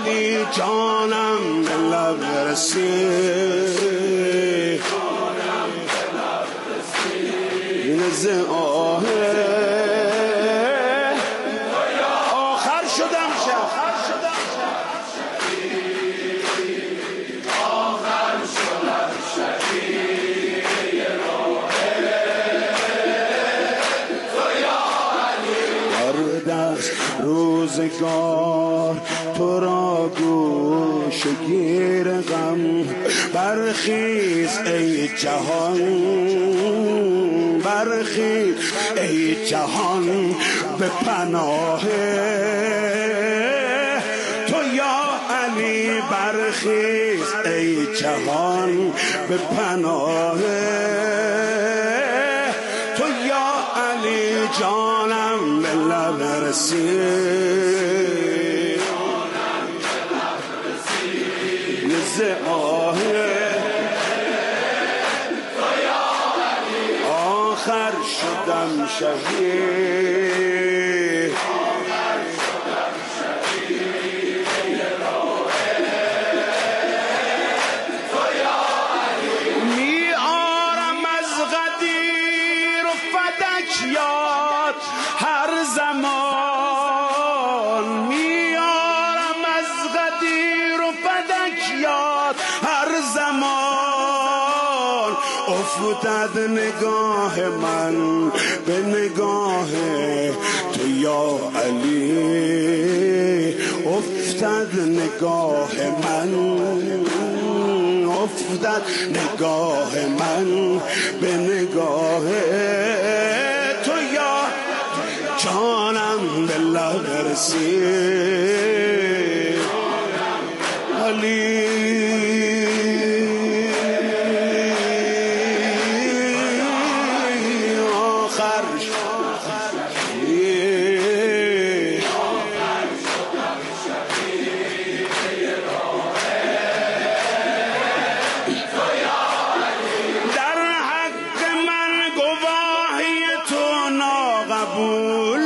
علی جانم به لب رسید این ز آخر شدم روزگار تو را گوش گیر غم برخیز ای جهان برخیز ای جهان به پناه تو یا علی برخیز ای جهان به پناه تو یا علی جانم به لب رسید ز آخر شدم شهید می آرم از غدیر و فدک یاد هر زمان میارم از غدیر و فدک یاد هر زمان افتد نگاه من به نگاه تو یا علی افتد نگاه من افتد نگاه من به نگاه تو یا جانم به لب رسید علی آخر در حق من گواهی تو ناقبول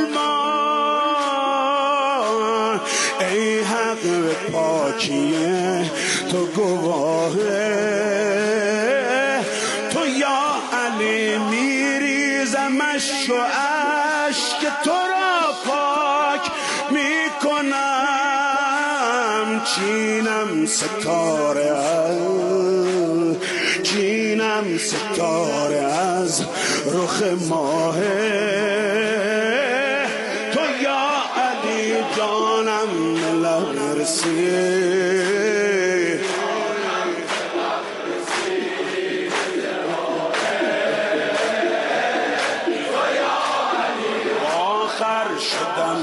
ای حق به پاکیه تو گواهه تو یا علی میریزم اشک و اشک تو را پاک میکنم چینم ستاره از رخ ماهه تو یا علی جانم لب رسید آخر شدم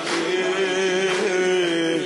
شهید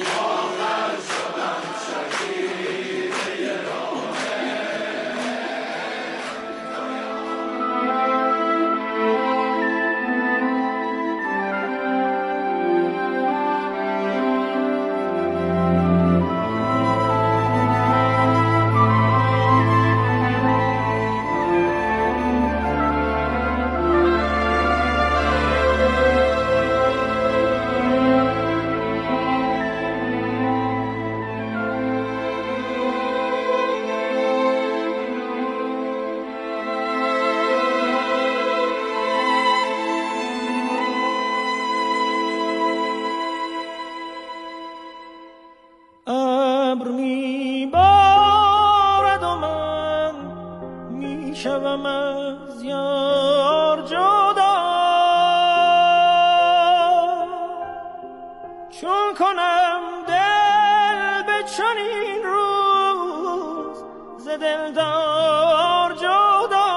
ابر میبارد و من میشوم از یار جدا چون کنم دل به چنین روز ز دلدار جدا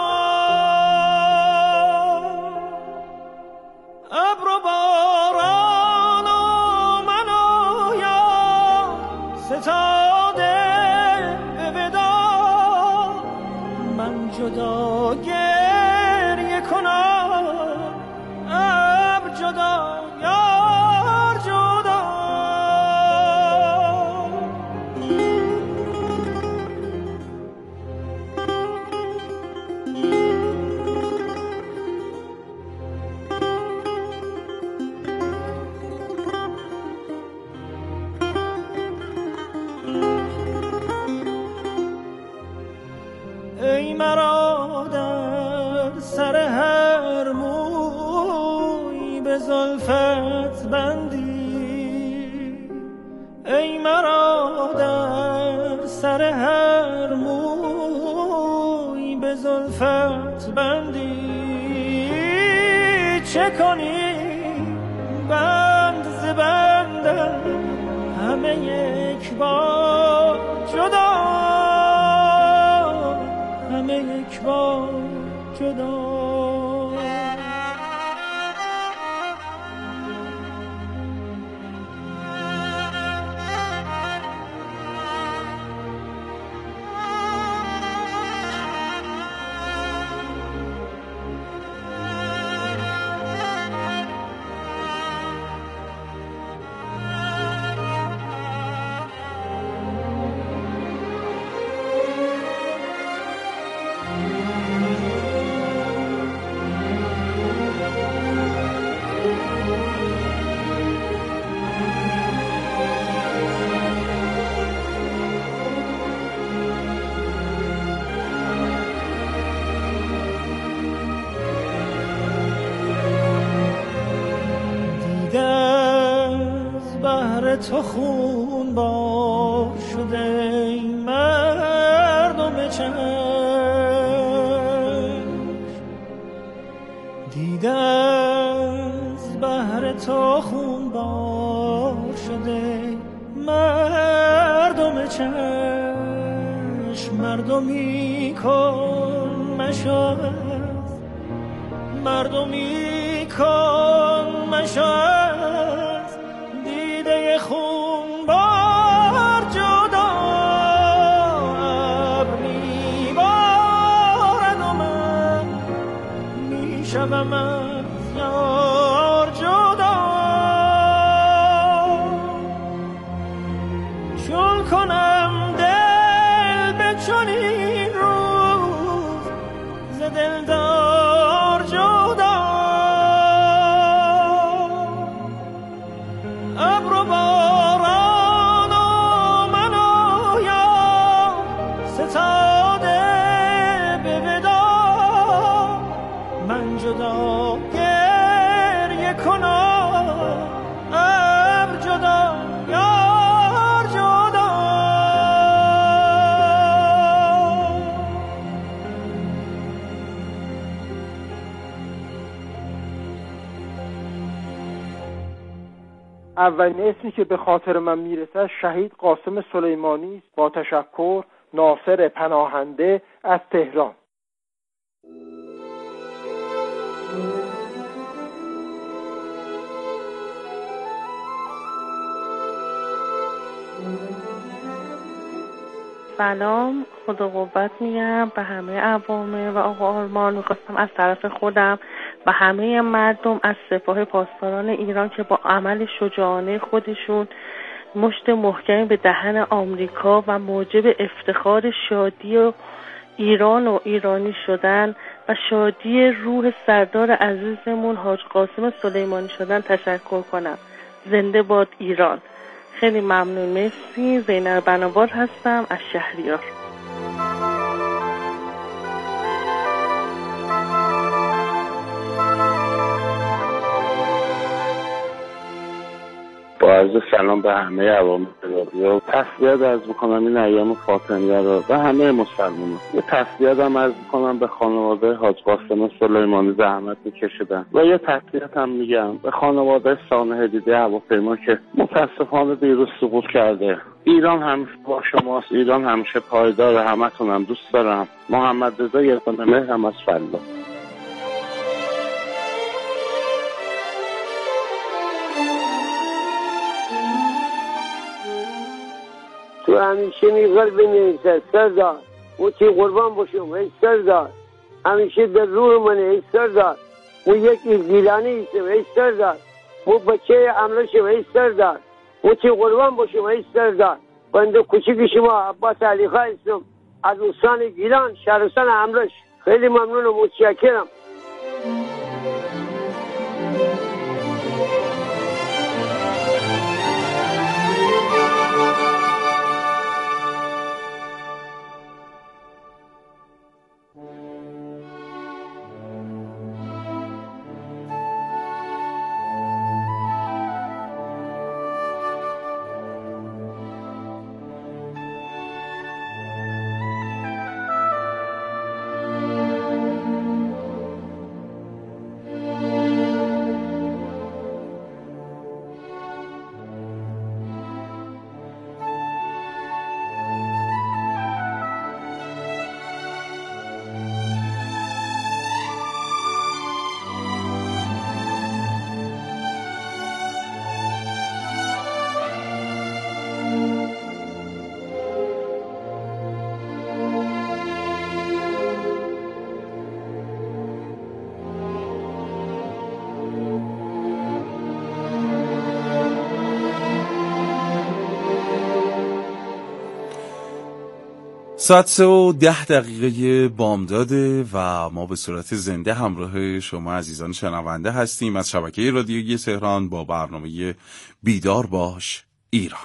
ابر و باران و من و یار ستاده به وداع من جدا گریه کنم ابر جدا یار جدا مرا در سر هر موی به زلفت بندی، ای مرا در سر هر موی به زلفت بندی. چه کنی بند ز بندم همه یک بار جدا، همه یک بار جدا. تو خون بار شده ای مردم چشم، دیده از بحر تو خون بار شده مردم چشم. مردمی کن مشاهد، مردمی کن مشاهد، دیده خون بار جدا. ابر میبارد و من میشوم از یار جدا. چون کنم دل به چنین روز ز دلدار جدا. ابر و باران و من و یار ستاده به وداع، من جدا گریه کنم، ابر جدا یار جدا. اولین اسمی که به خاطر من میرسه شهید قاسم سلیمانی است. با تشکر، ناصر پناهنده از تهران. سلام، خدا قوت میگم به همه عوامه و آقا آرمان. میخواستم از طرف خودم و همه مردم از سپاه پاسداران ایران که با عمل شجاعانه خودشون مشت محکمی به دهن آمریکا و موجب افتخار شادی و ایران و ایرانی شدن و شادی روح سردار عزیزمون حاج قاسم سلیمانی شدن تشکر کنم. زنده باد ایران. خیلی ممنون، مرسی. زینب بناباد هستم از شهریار. با عرض سلام به همه عوام رادیو، تسلیت عرض می‌کنم این ایام فاطمیه رو و همه مسلمانان. یه تسلیت هم عرض می‌کنم به خانواده حاج قاسم سلیمانی زحمت می‌کشیدن و یه تسلیت هم میگم به خانواده سانح دیده هواپیما که متاسفانه دیروز سقوط کرده. ایران همیشه با شماست، ایران همیشه پایدار، همتون هم دوست دارم. محمد رضا یگانه مهرم از فلا. تو همیشه میگل بنویسه سردار، او چی قربان باشم ای سردار، همیشه در روح منه ای سردار، او یکی گیلانی ایستم ای سردار، او بچه امرشم ای سردار، او چی قربان باشم ای سردار. بنده کوچیک شما عباس علی خان هستم از استان گیلان، شهرستان امرش. خیلی ممنون و متشکرم. ساعت 3:10 بامداده و ما به صورت زنده همراه شما عزیزان شنونده هستیم از شبکه رادیویی تهران با برنامه بیدار باش ایران.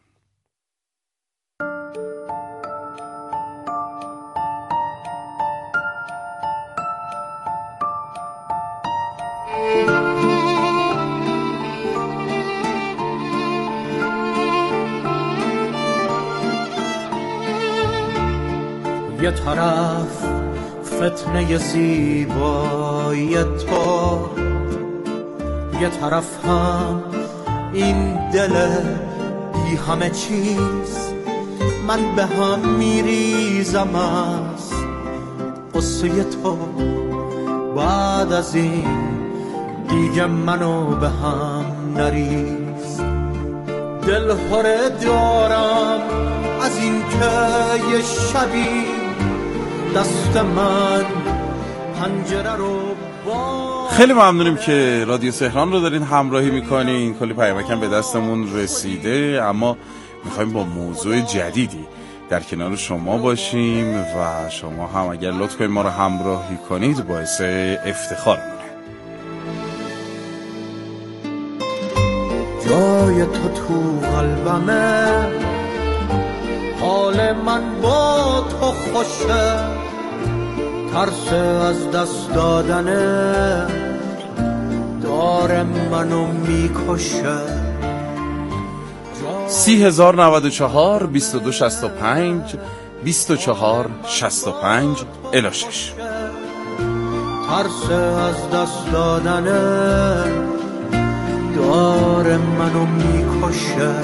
یه طرف فتنه زیبایی تو، یه طرف هم این دل بی همه چیز. من به هم میریزم از قصه تو، بعد از این دیگه منو به هم نریز. دل هره دارم از این که یه شبی دست من پنجره رو با. خیلی ممنونیم که رادیو تهران رو دارین همراهی میکنین. کلی پیامکم به دستمون رسیده، اما میخوایم با موضوع جدیدی در کنار شما باشیم و شما هم اگر لطف کنید ما رو همراهی کنید باعث افتخارمونه. جای تو قلبمه، حال من با تو خوشه، ترس از دست دادنه داره منو میکشه. 30,094 2265 2465 الاشش. ترس از دست دادنه داره منو میکشه.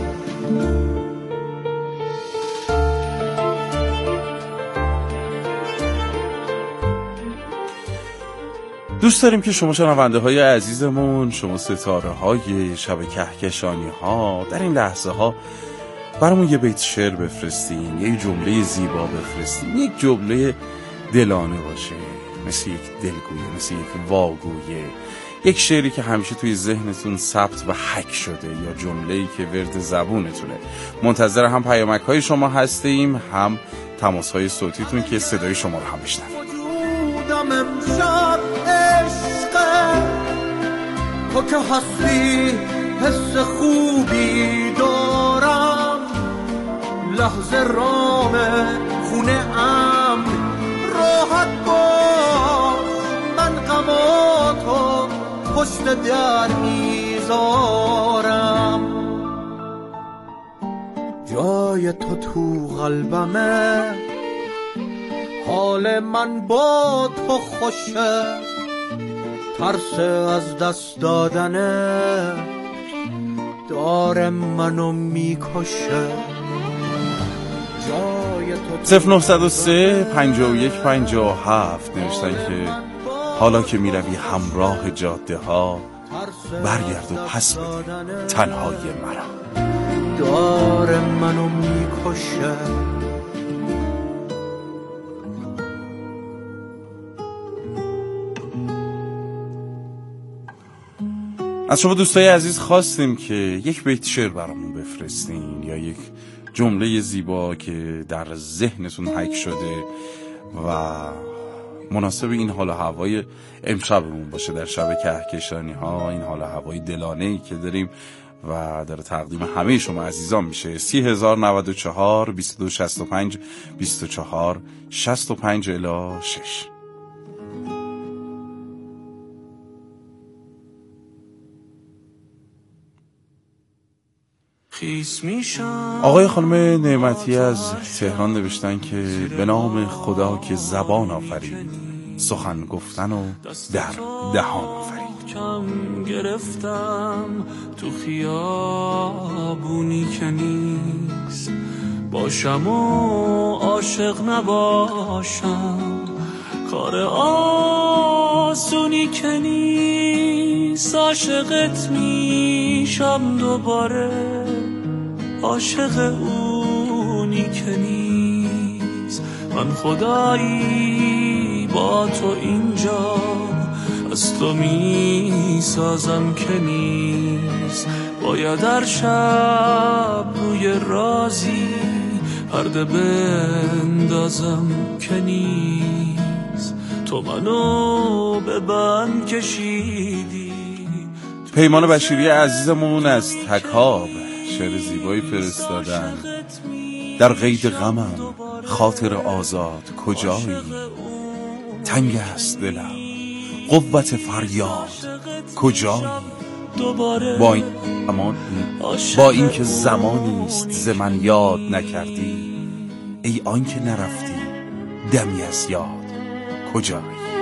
دوست داریم که شما شنونده های عزیزمون، شما ستاره های شب کهکشانی ها در این لحظه ها برامون یه بیت شعر بفرستین، یه جمله زیبا بفرستین، یک جمله دلانه باشه، مثل یک دلگویه، مثل یک واگویه، یک شعری که همیشه توی ذهنتون ثبت و حک شده یا جمله‌ای که ورد زبونتونه. منتظر هم پیامک های شما هستیم، هم تماس های صوتیتون که صدای شما رو هم بشنویم. امشب عشقه تو که هستی، حس خوبی دارم، لحظه رامه خونه ام راحت باش، من غماتو پشت در میذارم. جای تو قلبمه، حال من با تو خوشه، ترس از دست دادنه داره منو میکشه. 0903 51 57 نوشتن که حالا که میروی همراه جاده ها، برگرد و پس بده تنهای مرا. داره منو میکشه. از شما دوستای عزیز خواستیم که یک بیت شعر برامون بفرستین یا یک جمله زیبا که در ذهنتون حک شده و مناسب این حال و هوای امشبمون باشه در شب کهکشانی ها، این حال و هوای دلانه‌ای که داریم و در تقدیم همه شما عزیزان میشه. 30,094 2265 2465 الی 6. آقای خانم نعمتی از تهران نوشتن که به نام خدا که زبان آفرید، سخن گفتن و در دهان آفرید. کم گرفتم تو خیابونی که نیست، باشم و عاشق نباشم کار آسونی که نیست. عاشقت میشم دوباره، عاشق اونی که نیست. من خدایی با تو اینجا از تو میسازم که نیست. باید در شب روی رازی پرده بندازم که نیست، تو منو به بند کشیدی. پیمان بشیری عزیزمون از تکاب شعر زیبایی فرستادن. در قید غمم خاطر آزاد کجایی، تنگ است دلم قوت فریاد کجایی. با این که زمانی است ز من یاد نکردی، ای آن که نرفتی دمی از یاد کجایی.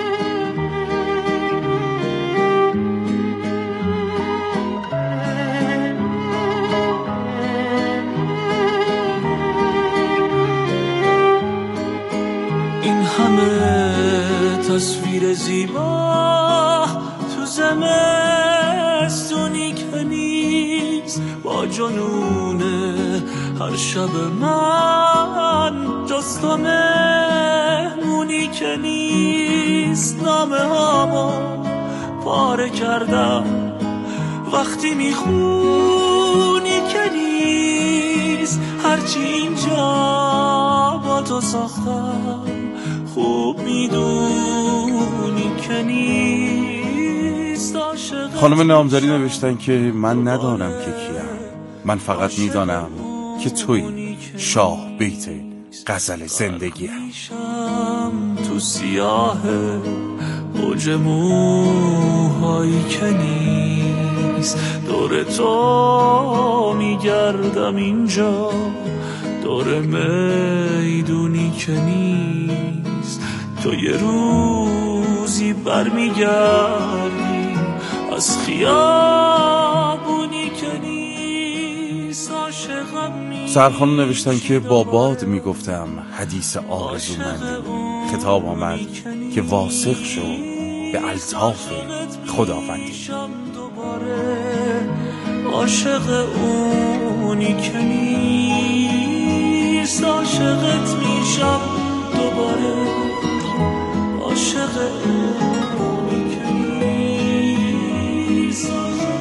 این همه تصویر زیبا تو زمستونی که نیست، با جنون هر شب من جز تو مهمونی که نیست. نامه هامو پاره کردم وقتی میخونی که نیست، هرچی اینجا با تو ساختم خوب میدونی که نیست. خانم نامداری نوشتن که من ندانم که کیم، من فقط میدانم که توی شاه بیت غزل زندگیم. تو سیاه اوج موهایی که نیست، دور تو میگردم اینجا دور میدونی که نیست. تو یه روزی برمیگردی از خیابونی که نیست. عاشقم سرخانو نوشتن که با باد میگفتم حدیث آرزومندی، خطاب آمد که واثق شو به الطاف خداوندی. عاشق اونی که نیست، عاشقت میشم دوباره. عاشق اونی که نیست.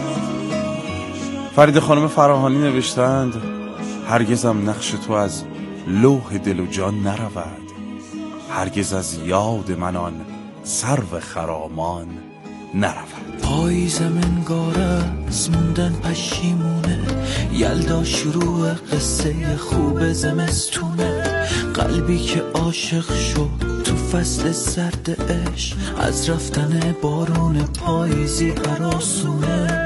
فرید خانم فراهانی نوشتند هرگزم نقش تو از لوح دل و جان نرود، هرگز از یاد من آن سرو خرامان نرود. پاییزم انگار از موندن پشیمونه، یلدا شروع قصه خوب زمستونه. قلبی که عاشق شد تو فصل سرد عشق، از رفتن بارون پاییزی هراسونه.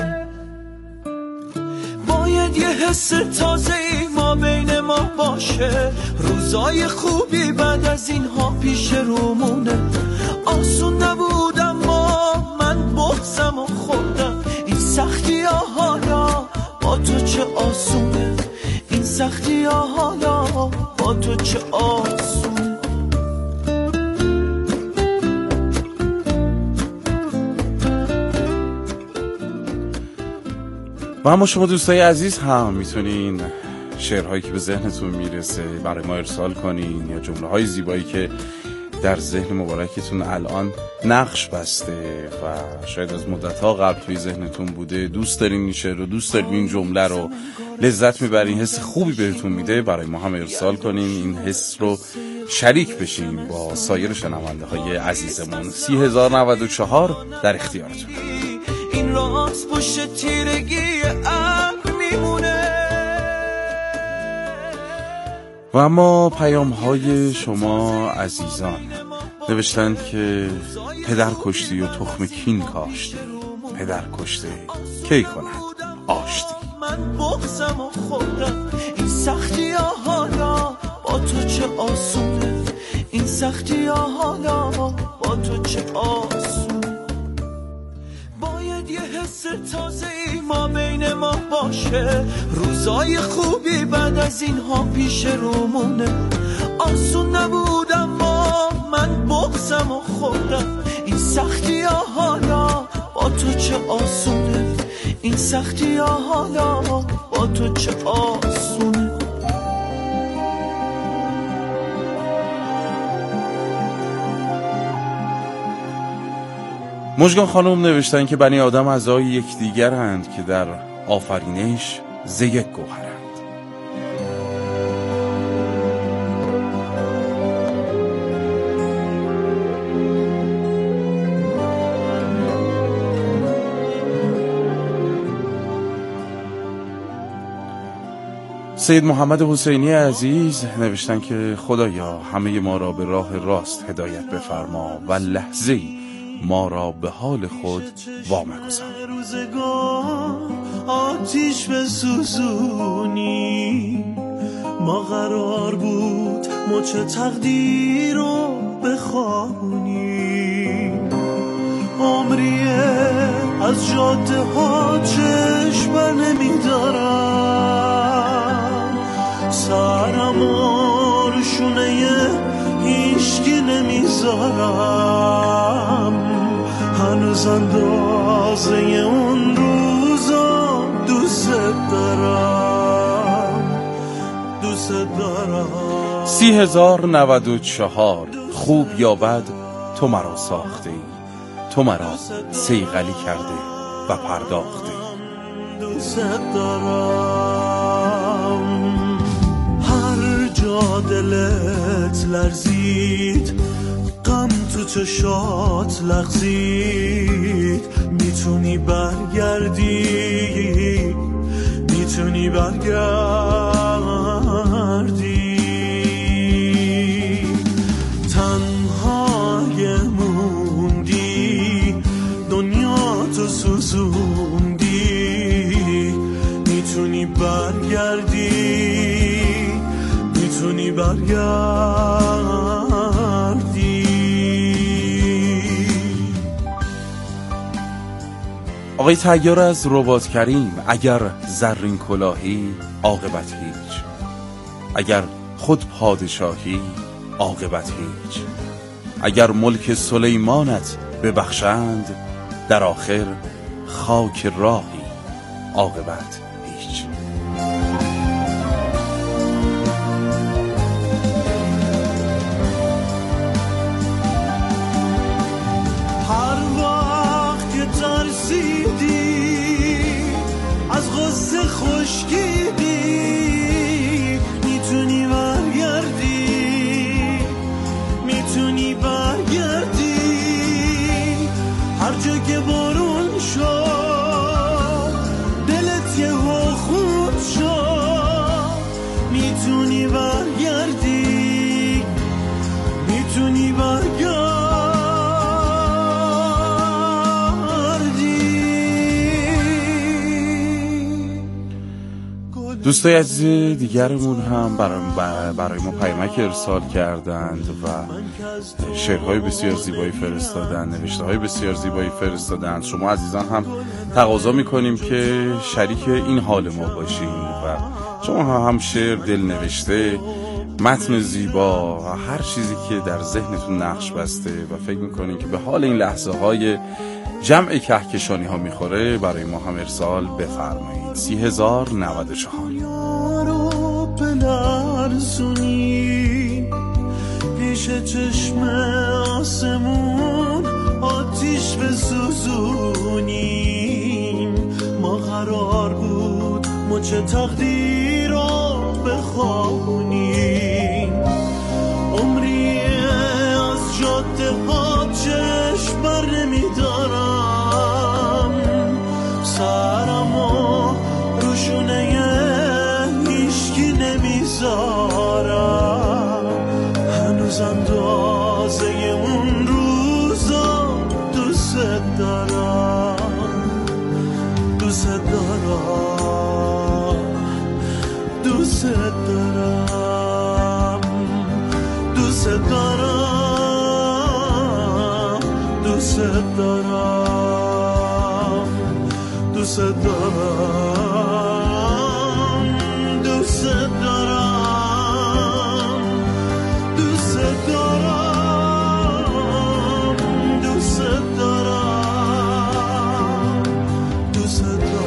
باید یه حس تازه‌ای ما بین ما باشه، روزای خوبی بعد از اینها پیش رومونه. آسون نبود اما من بغضم و خوردم، این سختی ها حالا با تو چه آسونه. این سختی ها حالا با تو چه آسونه. و اما شما دوستای عزیز هم میتونین شعرهایی که به ذهنتون میرسه برای ما ارسال کنین، یا جمله های زیبایی که در ذهن مبارکتون الان نقش بسته و شاید از مدت‌ها قبل توی ذهنتون بوده، دوست دارین این شعر رو، دوست دارین این جمله رو، لذت میبرین، حس خوبی بهتون میده، برای ما هم ارسال کنین. این حس رو شریک بشین با سایر شنونده های عزیزمون. 30,094 در اختیارتون. این راست پشت تیرگی عقل میمونه. و اما پیام های شما عزیزان نوشتن که پدر کشتی و تخم کین کاشتی، پدر کشته کی کند آشتی. من بغضم و خوردم، این سختی ها حالا با تو چه آسونه. این سختی ها حالا با تو چه آسونه. باید یه حس تازه‌ای ما بین ما باشه، روزای خوبی بعد از اینها پیش رومونه. آسون نبود اما من بغضم و خوردم، این سختی ها حالا با تو چه آسونه. این سختی ها حالا با تو چه آسونه. مژگان خانم نوشتن که بنی آدم اعضای یکدیگرند که در آفرینش ز یک گوهرند. سید محمد حسینی عزیز نوشتن که خدایا همه ما را به راه راست هدایت بفرما و لحظه‌ای ما را به حال خود وامگذار. روزگار آتیش بسوزونی، ما قرار بود مچ تقدیر رو بخوابونیم. عمریه از جاده ها چشم بر نمیدارم، سرم و رشونه هیچکی نمیذارم. هنوز اندازه اون روزا دوست دارم، دوست دارم. 30,094 خوب یا بد تو مرا ساخته ای، تو مرا صیقلی کرده و پرداخته. دوست دارم. هر جا دلت لرزید، غم تو چشات لغزید، میتونی برگردی، میتونی برگردی. تنهای موندی، دنیا تو سوزوندی، میتونی برگردی، میتونی برگردی. آقای طیار از رباط کریم، اگر زرین کلاهی عاقبت هیچ، اگر خود پادشاهی عاقبت هیچ، اگر ملک سلیمانت ببخشند در آخر خاک راهی عاقبت هیچ. هر وقت که ترسیدی از غصه خشکیدی، میتونی برگردی، میتونی برگردی. هر جا که بارون شد دلت یه خود شد، میتونی برگردی، میتونی برگردی. دوستای عزیز دیگرمون هم برای ما پیامک ارسال کردند و شعرهای بسیار زیبایی فرستادند، نوشته‌های بسیار زیبایی فرستادند. شما عزیزان هم تقاضا میکنیم که شریک این حال ما باشین و شما هم شعر، دل نوشته، متن زیبا و هر چیزی که در ذهنتون نقش بسته و فکر میکنین که به حال این لحظه های جمع کهکشانی ها میخوره برای ما هم ارسال بفرمایید. 30,094 یارو بلرزونی، پیش چشم آسمون آتیش بسوزونیم. ما قرار بود مچ تقدیر رو بخوابونیم. عمری از جاده ها چشم بر نمیدارم، سرم و روشونه هیچکی نمیذارم. هنوز اندازه اون روزا دوست دارم، دوست دارم، دوست دارم، دوست دارم، دوست دارم، دوست دارم، دوست دارم، دوست دارم، دوست دارم، دوست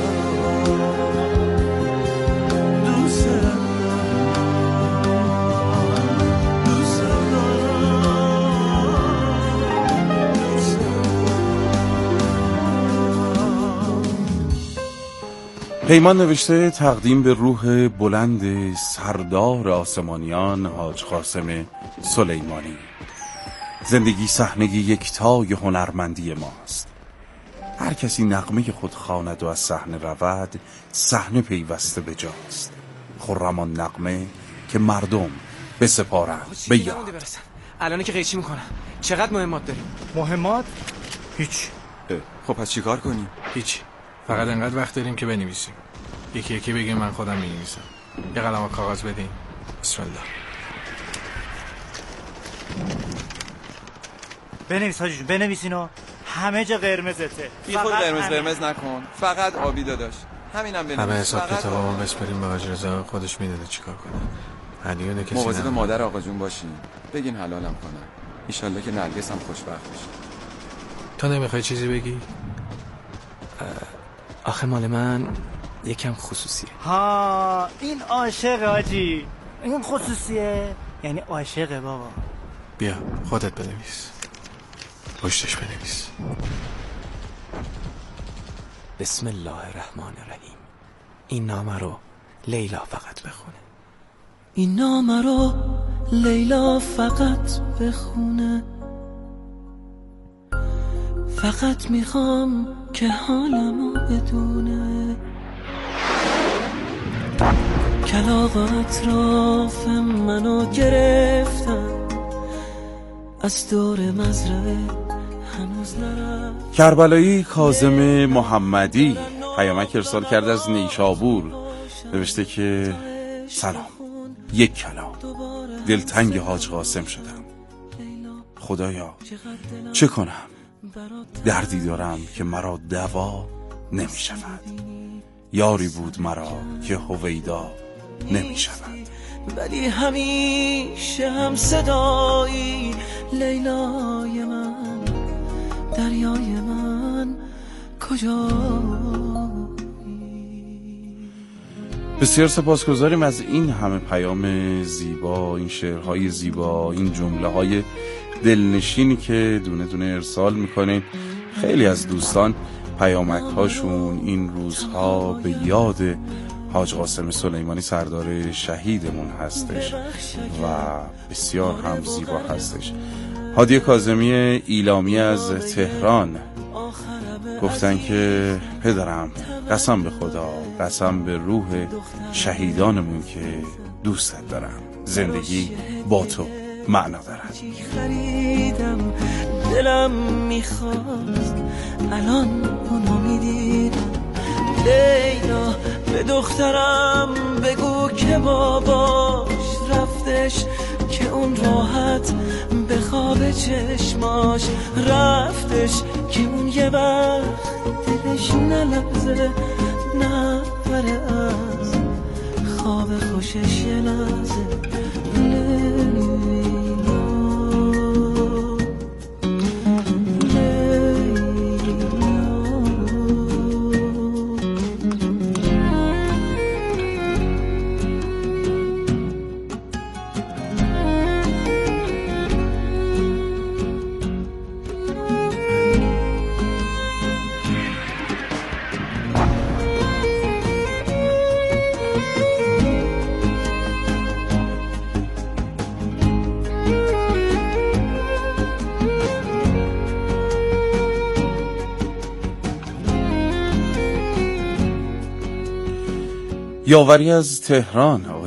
پیمان نوشته تقدیم به روح بلند سردار آسمانیان حاج قاسم سلیمانی. زندگی صحنه یکتای هنرمندی ماست. هر کسی نغمه خود خواند و از صحنه رود، صحنه پیوسته به جاست. خرمان نغمه که مردم بسپارند به یاد. الان که قیچی میکنم چقدر مهمات داریم؟ مهمات؟ هیچ. خب پس چیکار کنیم؟ هیچ. فقط انقدر وقت داریم که بنویسیم. یکی یکی بگیم من خودم می‌نویسم. یه قلم و کاغذ بدین. بسم الله. بنویس حاجی جون، بنویس اینو. همه جا قرمزته. بی خود قرمز نکن. فقط آبی داداش. همینم بنویس. همه حساب کتابمون بسپریم به حاج رضا، خودش میدونه چیکار کنه. علیونه کسی مواظب مادر آقا جون باشین. بگین حلالم کنن. ان شاءالله که نرگس هم خوشبخت بشه. تو نمیخوای چیزی بگی؟ آخه مال من یکم خصوصیه. ها این عاشق حاجی. این خصوصیه یعنی عاشقه بابا. بیا خودت بنویس. پشتش بنویس. بسم الله الرحمن الرحیم. این نامه رو لیلا فقط بخونه. این نامه رو لیلا فقط بخونه. فقط میخوام که حالمو بدونه. کلاغ اطراف منو گرفتن، از دور مزرعه هنوز نرفت. کربلایی کاظم محمدی پیامک ارسال کرده از نیشابور. نوشته که سلام، یک کلام، دلتنگ حاج قاسم شدم. خدایا چه کنم؟ دردی دارم که مرا دوا نمی شود. یاری بود مرا که هویدا نمی شود. ولی همیشه هم صدایی لیلای من، دریای من کجا؟ بسیار سپاسگزاریم از این همه پیام زیبا، این شعرهای زیبا، این جمله‌های دلنشینی که دونه دونه ارسال میکنیم. خیلی از دوستان پیامک هاشون این روزها به یاد حاج قاسم سلیمانی سردار شهیدمون هستش و بسیار هم زیبا هستش. هادی کاظمی ایلامی از تهران گفتن که پدرم قسم به خدا، قسم به روح شهیدانمون که دوستت دارم، زندگی با تو معنا دارد. خریدم دلم میخواست الان اونو میدیدم. لیلا به دخترم بگو که باباش رفتش، که اون راحت به خواب چشماش رفتش، که اون یه وقت دلش نلرزه نبره از خواب خوشش یه لحظه. یاوری از تهران